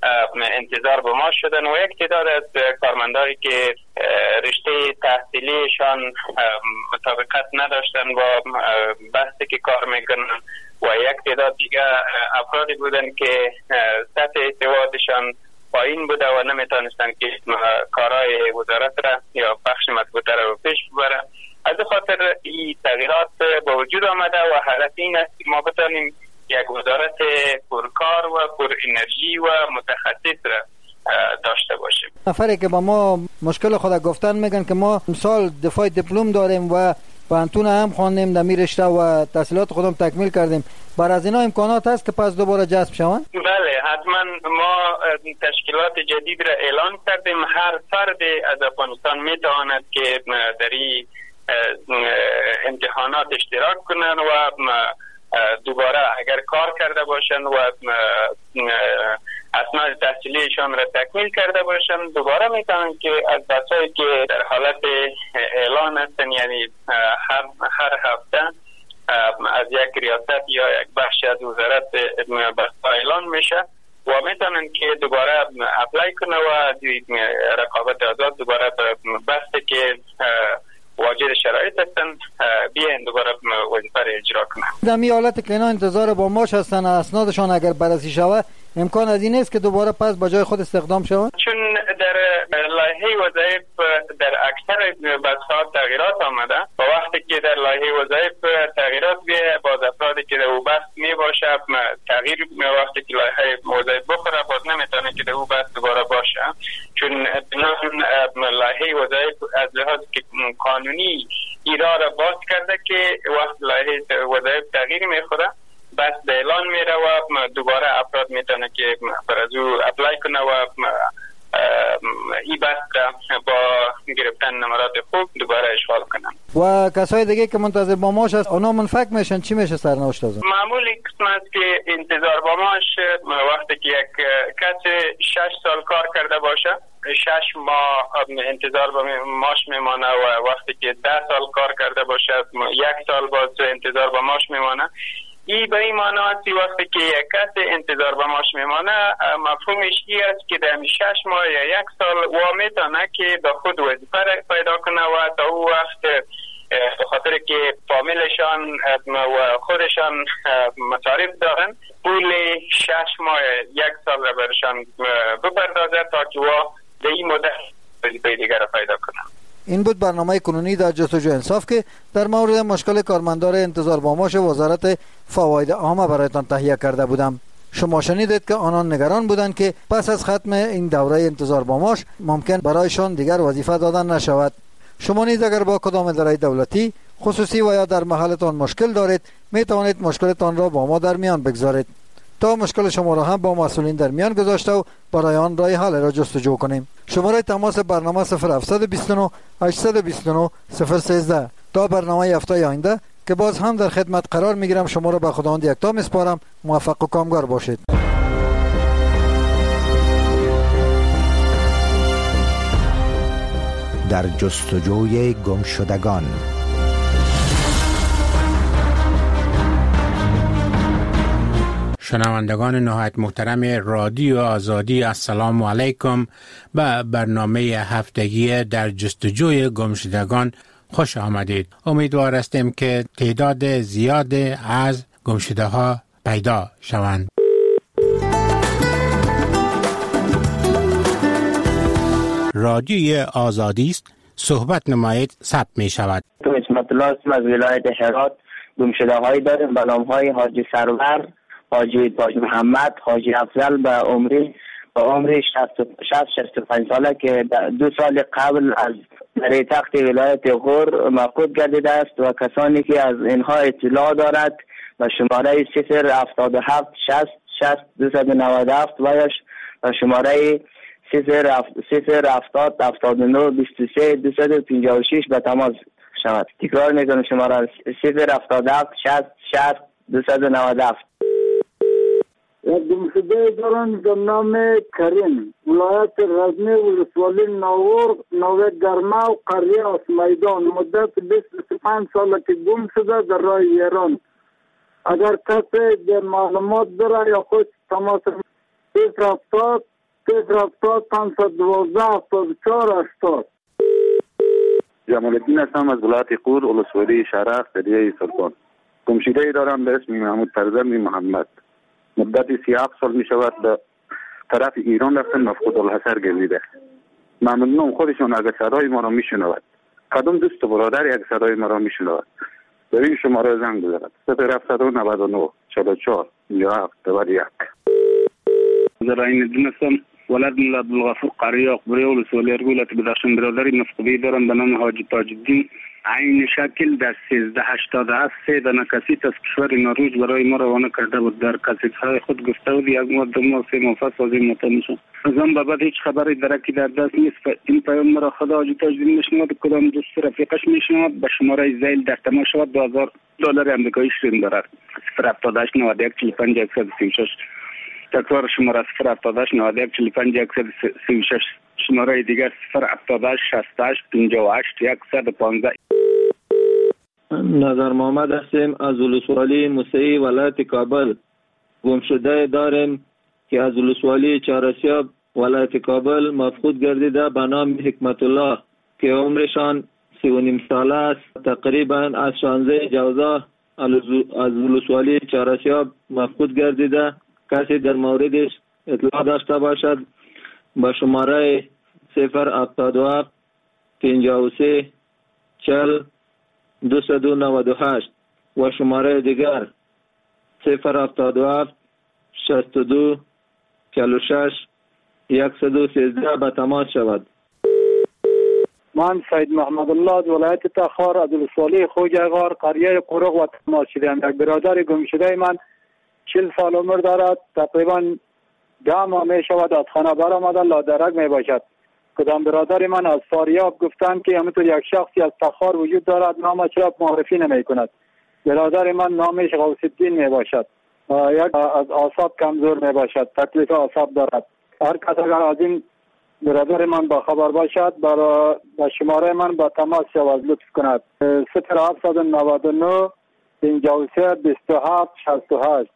انتظار به ما شدن و یک تعداد از کارمندایی که رشته تحصیلیشان مطابقت نداشتن با بحثی که کار میکنن و یک تعداد دیگه افرادی بودن که سطح سوادشان پایین بوده و نمیتونستن که کارهای وزارت را یا بخش مطبوعه را پیش ببرن. از خاطر این تغییرات با وجود آمده و هدف این است که ما بتانیم یک وزارت پرکار و پر انرژی و متخصص را داشته باشیم. نفری که با ما مشکل خود گفتن میگن که ما امسال دفاع دیپلم داریم و پانتون هم خواندیم در می رشته و تحصیلات خودم تکمیل کردیم. بر از اینا امکانات هست که پس دوباره جذب شوند؟ بله، حتما. ما تشکیلات جدید را اعلان کردیم. هر فرد از افغانستان میتواند که در این امتحانات اشتراک کنند و دوباره اگر کار کرده باشند و اسناد تحصیلیشان را تکمیل کرده باشند دوباره میتونن که از بچه‌ای که در حالت اعلان هستن، یعنی هر هفته از یک ریاست یا یک بخش از وزارت اعلان میشه و میتونن که دوباره اپلای کنه و رقابت آزاد دوباره بسته که واجد شرایط هستن بیاین دوباره وظیفه را اجرا کنن. در این حالت که اینا انتظار با ماش هستن، اسنادشان اگر بررسی شود امکان از این است که دوباره پس با جای خود استخدام شوند؟ چون در لایحه وظایف در اکثر بخش‌ها تغییرات آمده و وقتی که در لایحه وظایف تغییرات بیه باز افرادی که در او بحث می باشه تغییر وقتی که لایحه وظایف بخوره باز نمیتونه که در او بحث دوباره باشه، چون لایحه وظایف از لحاظ که قانونی ایرا را باز کرده که وقت لایحه وظایف تغییر میخوره بس به اعلان میره و دوباره افراد میتونه که بر از او اپلای کنه و این بحث با گرفتن نمرات خوب دوباره اشغال کنن. و کسای دیگه که منتظر با ماش هست اونا منفک میشن، چی میشه سرنوشت از اون؟ معمولی قسم است که انتظار با ماش وقتی که یک کس 6 سال کار کرده باشه 6 ماه انتظار با ماش میمانه و وقتی که 10 سال کار کرده باشه 1 سال باز انتظار با ماش میمانه. ای به این معنی است وقتی که یک کس انتظار به ماش میمانه مفهومش این است که در 6 ماه یا 1 سال و میتونه که به خود وظیفه پیدا کنه و تا او وقت خاطر که فامیلشان و خودشان مصارف دارن پول 6 ماه 1 سال را برشان بپردازه تا که در این مدت وظیفه دیگر را پیدا کنن. این بود برنامه کنونی در جستجو انصاف که در مورد مشکل کارمندان انتظار با ماش وزارت فواید عامه برایتان تهیه کرده بودم. شما شنیدید که آنان نگران بودند که پس از ختم این دوره انتظار با ماش ممکن برایشان دیگر وظیفه دادن نشود. شما نیز اگر با کدام اداره دولتی خصوصی و یا در محلتان مشکل دارید می توانید مشکلتان را با ما در میان بگذارید تا مشکل شما را هم با مسئولین در میان گذاشته و برای آن راه حل را جستجو کنیم. شماره تماس برنامه 0729 829 013. تا برنامه هفته آینده که باز هم در خدمت قرار میگیرم شما را به خداوند یکتا میسپارم. موفق و کامگار باشید. در جستجوی گمشدگان. شنوندگان نهایت محترم رادیو آزادی، السلام علیکم. به برنامه هفتگی در جستجوی گمشدگان خوش آمدید. امیدوار هستیم که تعداد زیاد از گمشده ها پیدا شوند. رادیوی آزادی است، صحبت نمایید ثبت می شود. اسمت الله هستم از ولایت هرات. گمشده هایی داریم به نام های حاجی سرور، حاجی تاج محمد، حاجی افضل به عمر 65 ساله که 2 سال قبل از در تخت ولایت غور مفقود گردیده است و کسانی که از اینها اطلاع دارد و شماره 077 60 60 297 و شماره 070 79 23 256 به تماس شود. تکرار میکنم شماره 077 60 60 297. گمشده دارن به نام کریم، ولایت غزنی، ولسوالی ناور، نوه گرمه و قریه از میدان. مدت 25 ساله که گم شده در راه ایران. اگر کسی در معلومات داره یا خود تماس 070 070 512 74 80. جمال الدین هستم از ولایت قور، ولسوالی شرق، قریه سلطان. گمشده‌ای دارم به اسم محمود فرزند محمد. مدت 37 سال می شود به طرف ایران رفتن، مفقود الحصر گردیده. ممنونم خودشون اگر صدای ما را می شنود، کدام دوست و برادر یک صدای ما را می شنود، به این شماره زنگ بزند 0799 44 57 91. زراین الدین هستم، ولد ملا عبدالغفور قریاق، قریه ولسوالی ارگولت بدخشان. برادری مفقودی دارم به نام حاجی تاج الدین. عین شکل در 1387 3 دانه کسیت از کشور نروژ برای ما روانه کرده بود. در کسیت‌های خود گفته بود یک ماه دو ماه سه ماه پس از این مطمئن شد. از آن بعد هیچ خبری درکی در دست نیست. این پیام مرا خدا حاجی تاج الدین میشنود، کدام دوست رفیقش میشنود، به شماره زیل در تماس شود. $2000 آمریکایی شرین دارد. 078 91 45 136. تکرار شماره 078 91 45 136. شماره دیگر 078 68 58 115. نظر محمد هستیم از ولسوالی موسعی ولایت کابل. گمشده داریم که از ولسوالی چهارسیاب ولایت کابل مفقود گردیده به نام حکمت الله که عمرشان 39 ساله است. تقریبا از 16 جوزا از ولسوالی چهارسیاب مفقود گردیده. کسی در موردش اطلاع داشته باشد با شماره 077 53 40 298 و شماره دیگر 077 62 46 113 به تماس شود. من سید محمد الله از ولایت تخار از ولسوالی خوجغار قریه قرق و تماس شدم. یک برادر گمشده من 40 سال عمر دارد، تقریبا 10 ماه می شود از خانه برآمده، لادرک می باشد. کدام برادر من از فاریاب گفتند که همینطور یک شخصی از تخار وجود دارد، نامش را معرفی نمی کند. برادر من نامش غوث الدین می باشد، یک از اعصاب کمزور می باشد، تکلیف اعصاب دارد. هر کس اگر از این برادر من با خبر باشد با شماره من با تماس شود لطف کند. 0799 53 27 68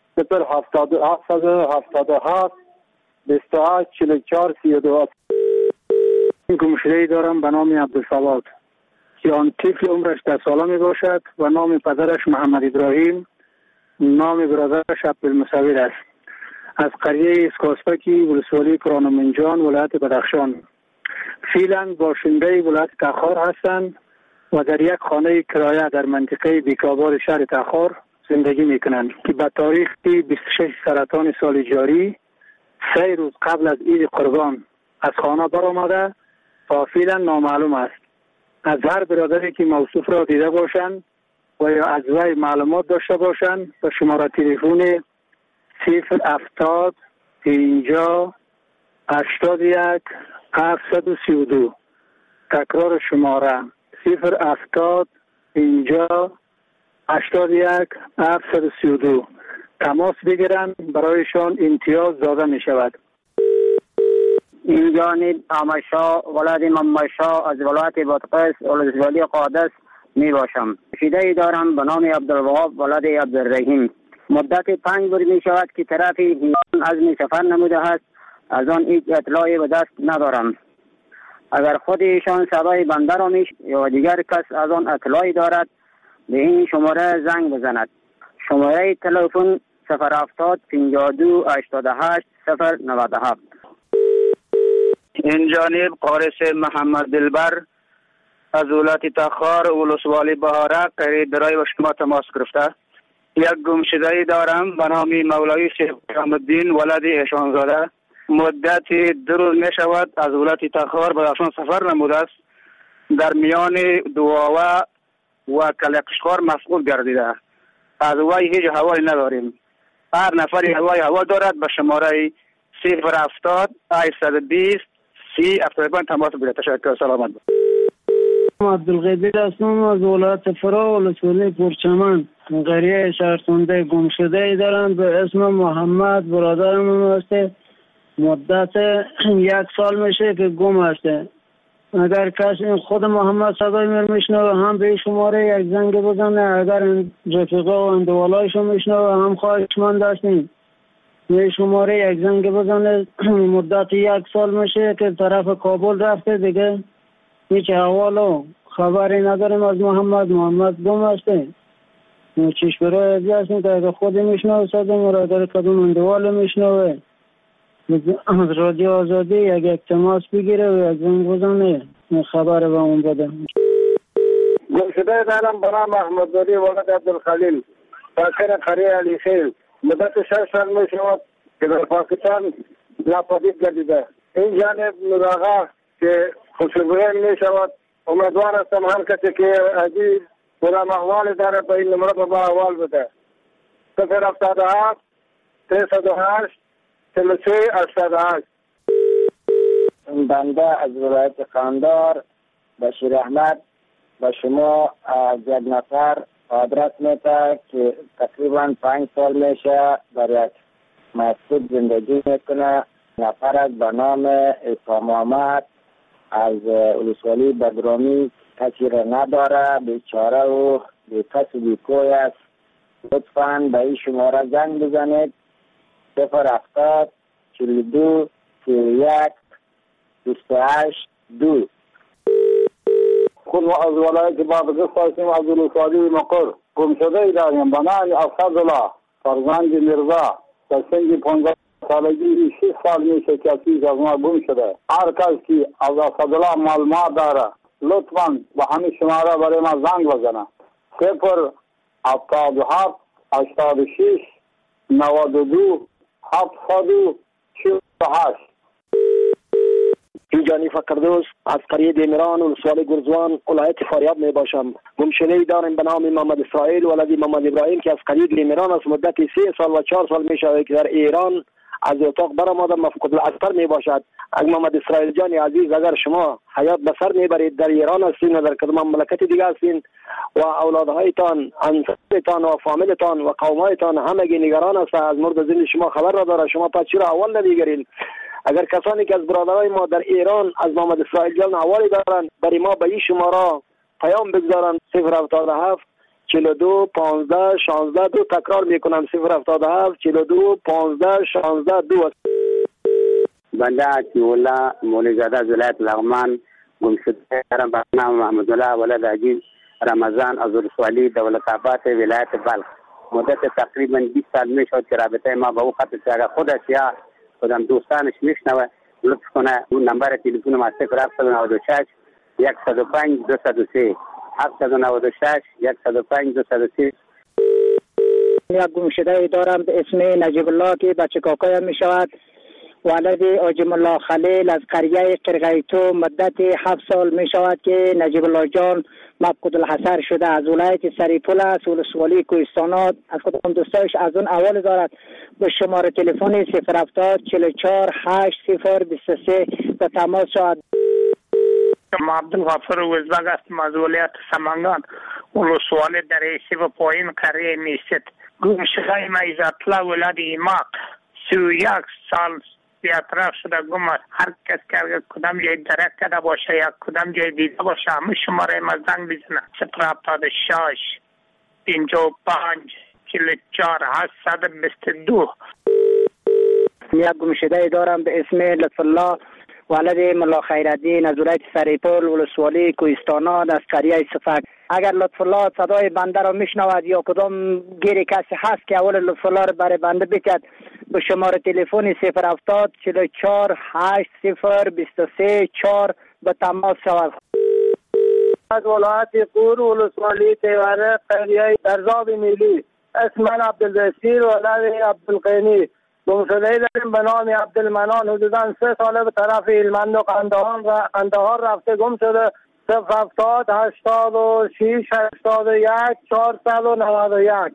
0777 28 44 32. گمشده‌ای دارم به نام عبدالصواد که آن طفل عمرش 10 ساله می باشد و نام پدرش محمد ابراهیم، نام برادرش عبدالمصور است. از قریه اسکاسپکی ولسوالی کرانمنجان ولایت بدخشان. فعلا باشنده ولایت تخار هستند و در یک خانه کرایه در منطقه بیکابار شهر تخار زندگی میکنند که به تاریخ 26 سرطان سال جاری 3 روز قبل از عید قربان از خانه برآمده تا فعلا نامعلوم است. از هر برادری که موصوف را دیده باشند و یا از وی معلومات داشته باشند به شماره تلفن 070 50 81 732. تکرار شماره 070 50 81 732. تماس بگیرند، برایشان امتیاز داده می شود. این جانب آمشا ولد ممشا از ولایت بادغیس ولسوالی قادس می باشم. شیده دارم به نام عبدالوهاب ولد عبدالرحیم. مدت 5 روز می شود که طرف ایران عزم سفر نموده است، از آن هیچ اطلاعی به دست ندارم. اگر خود ایشان صدای بنده را یا دیگر کس از آن اطلاعی دارد به این شماره زنگ بزند. شماره تلفن 070 52 88 097. این جانب قارس محمد دلبر از ولایت تخار ولسوالی بهارک قریب برای و شما تماس گرفته. یک گمشده‌ای دارم به نام مولوی شیخ الدین ولد هشامزاده. مدت 2 روز می شود از ولایت تخار به بدخشان سفر نموده است. در میان دواوه و کلقشخار مفقود گردیده. از وی هیچ حوالی نداریم. هر نفری هوا دارد به شماره 070 820 30 افتادبان تماس بگیرد. تشکر، سلامت باشید. عبدالقدیر هستم از ولایت فرا ولسوالی پرچمن قریه شهرسنده. گمشده دارم به اسم محمد، برادرم هسته. مدت 1 سال میشه که گم هسته. اگر کسی خود محمد صدای میشنوه هم به شماره یک زنگ بزنه، اگر رفیقا و اندوالایشو میشنوه هم خواهشمند هستیم یه شماره یک زنگ بزنه. مدت 1 سال میشه که طرف کابل رفته دیگه هیچ احوال و خبری نداریم از محمد گم هسته. چیش برای ازی هستیم که اگه خودی میشنوه سازم و را داره کدوم اندوال میشنوه از رادیو آزادی یک تماس بگیره و یک زنگ بزنه خبر به اون بده. گمشده دارم برام احمدزاده ولد عبدالخلیل ساکن قریه علی خیل. مدت 6 سال می شود که در پاکستان ناپدید گردیده. این جانب مراغه که خوشبویه می شود. امیدوار هستم هر کسی که عزیز برام احوال داره به این نمره با احوال بده. 077 308 33 88. بنده از ولایت قندهار بشیر احمد به شما از یک نفر آدرس میده که تقریبا 5 سال میشه در یک مسجد زندگی میکنه. نفر به نام عیسی محمد از ولسوالی بدرامی کسی را نداره، بیچاره و بیکس و بیکوی است. لطفاً به این شماره زنگ بزنید 070 42 31 28 2. خود از ولایت بادغیس هستیم از ولسوالی مقر. گمشده داریم به نام اسدالله فرزند میرزا در سن 15 سالگی 6 سال میشه که از ما گم شده. هر کس که از اسدالله معلومات داره لطفاً به همین شماره برای ما زنگ بزنه 077 86 92 748. جانی فقردوس از قریه دیمران و ولسوالی گرزوان ولایت فاریاب می باشم. گمشده دارم به نام محمد اسرائیل ولد محمد ابراهیم که از قریه دیمران است. مدت 3 سال و 4 سال می شود که در ایران از اتاق برآمده مفقود الاثر می باشد. اگر محمد اسرائیل جان عزیز اگر شما حیات به سر میبرید در ایران هستین و در کدام مملکت دیگه هستین و اولادهایتان انصارتان و فامیلتان و قومایتان همگی نگران است از مورد زندگی شما خبر را داره، شما پس چرا اول نمیگیرین؟ اگر کسانی که از برادرای ما در ایران از محمد اسرائیل جان حوالی دارن برای ما به این شماره پیام بگذارن 077 42 15 16 2. تکرار میکنم 077 42 15 16 2. بنده عطی‌الله مولوی‌زاده از ولایت لغمان گمشده دارم به نام محمدالله ولد عزیز رمضان از ولسوالی دولت‌آباد ولایت بلخ. مدت تقریبا 20 سال میشد که رابطه ما با او قطع شد. اگر خودش یا خودم دوستانش میشنوه لطف کنه اون نمبر تلفن ما 0796 105 203 796 105 203. یک گمشده دارم به اسم نجیب الله که بچه کاکایم می شود. ولد آجم الله خلیل از قریه قرغیتو. مدت 7 سال می شود که نجیب الله جان مفقود الحصر شده. از ولایت سریپول است ولسوالی کوهستانات. از کدام دوستایش از اون اول دارد به شماره تلفن 070 44 80 23 به تماس شد. عبدالغفور وزبگ هستم از ولایت سمنگان ولسوالی دریسی و پایین قریه میست. گمشده ما عزت‌الله ولد ایماق 31 سال بی‌اطراف شده گم است. هر کس که کدام جای درک کرده باشه یا کدام جای دیده باشه همه شماره ما زنگ بزنه 076 55 44 822. یک گمشده دارم به اسم لطف الله ولد ملا خیرالدین از ولایت سریپول ولسوالی کوهستانات از قریه صفک. اگر لطف الله صدای بنده را میشنود یا کدام گیری کسی هست که اول لطف الله را برای بنده بکد به شماره تلفن 070 44 80 23 4 به تماس شود. از ولایت قور ولسوالی تیوره قریه درزاب میلی اسم من عبدالبصیر ولد عبدالقینی. گمشده داریم به نام عبدالمنان حدوداً 3 ساله به طرف هلمند و قندهار رفته گم شده. 070 86 81 491.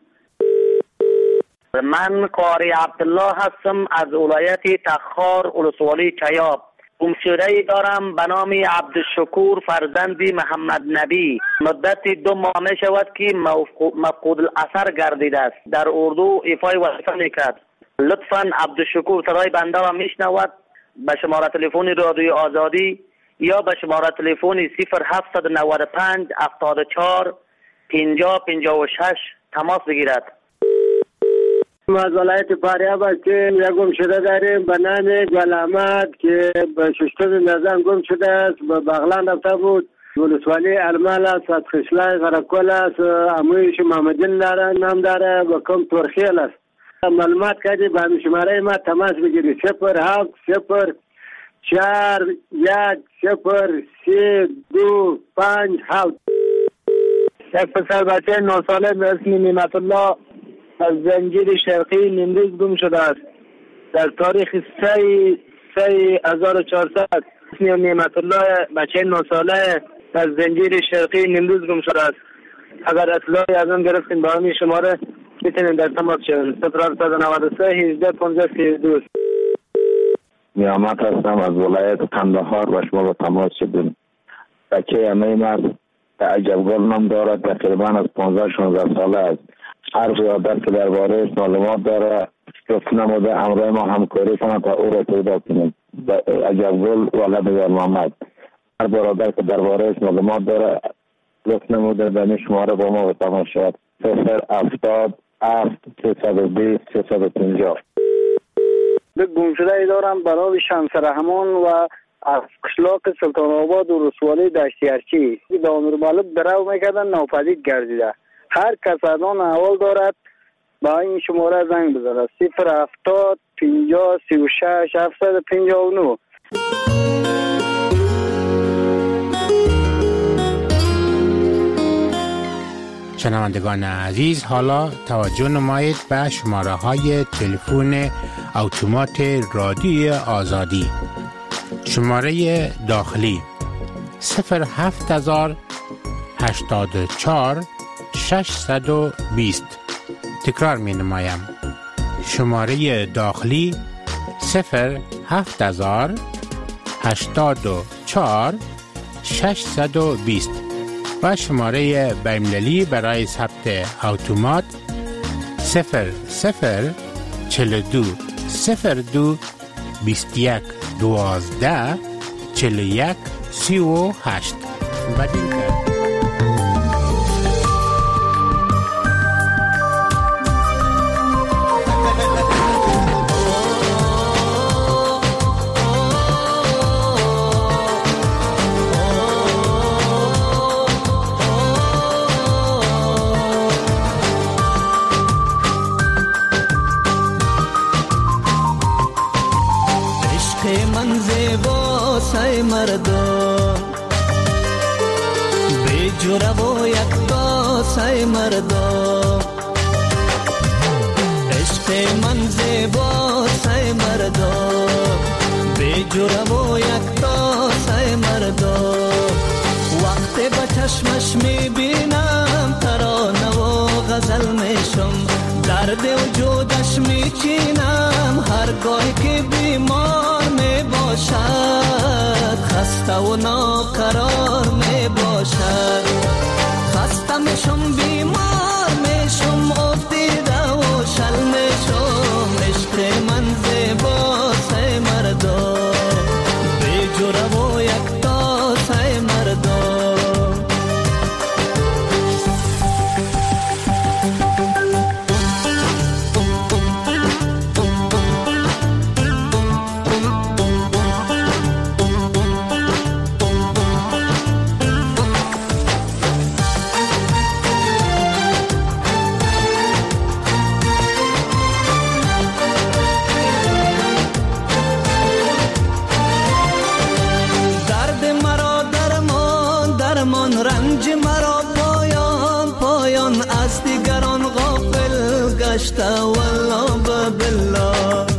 من قاری عبدالله هستم از ولایت تخار ولسوالی چیاب. گمشده دارم به نام عبدالشکور فرزند محمد نبی. مدت 2 ماه می شود که مفقود الاثر گردیده است. در اردو ایفای وظیفه میکرد. لطفاً عبدالشکور صدای بنده را میشنود به شماره تلفن رادیو آزادی یا به شماره تلفن 0795 74 50 56 تماس بگیرد. ما از ولایت فاریاب هستیم. یک گم شده داریم به نام گل احمد که به ششتم نزن گم شده است. به بغلان رفته بود. ولسوالی ارمال است، از خشلای غرقل است، امویش محمدین داره، نام داره و کم ترخیل است. معلومات کردی به همین شماره ما تماس بگیری 07 0 4 1 0 3 2 5 7. یک پسر بچه 9 ساله به اسم نعمت الله از زنجیر شرقی نیمروز گم شده است. در تاریخ 3/1400 اسم نعمت الله بچه 9 ساله از زنجیر شرقی نیمروز گم شده است. اگر اطلاعی از آن گرفتین با همین شماره میتونین در تماس شوین. 0793 18 15 32. نیامت هستم از ولایت قندهار و شما با تماس شدیم. بچه امیم است که عجبگل نام دارد، تقریبا از 15-16 ساله است. هر برادر که درباره معلومات داره لطف نموده همراه ما همکاری کنند تا او را پیدا کنیم. عجبگل ولد محمد. هر برادر که درباره معلومات داره لطف نموده به شماره با ما با تماس شد. 070 320 350. به گمشده دارم برای شمس رحمان و از قشلاق سلطان آباد و رسوالی دشتیارچی به امیر مالک درو میکردن ناپدید گردیده. هر کس از آن احوال دارد با این شماره زنگ بزنه 070 50 36 759. شنوندگان عزیز، حالا توجه نمایید به شماره های تلفن اتومات رادیوی آزادی. شماره داخلی 07084 620. تکرار می نمایم. شماره داخلی 07084 620 و شماره بین‌المللی برای ثبت اتومات 0042 02 21 12 41 38. بدین کرد. مردم به جرأت و یک داسای مردم عشق من زیبا سای مردم به جرأت و یک داسای مردم وقتی با چشمش میبینم ترانه و غزل میشم درد وجودش میچینم هرگاه که بیمار میباشد خسته و ناقرار میباشد خسته میشم بیمار میشم افتیده و شل میشم عشق من زیبا سای مردم به جرأت و یک تا سای مردم رنج مرا پایان پایان از دیگران غافل گشته والله بالله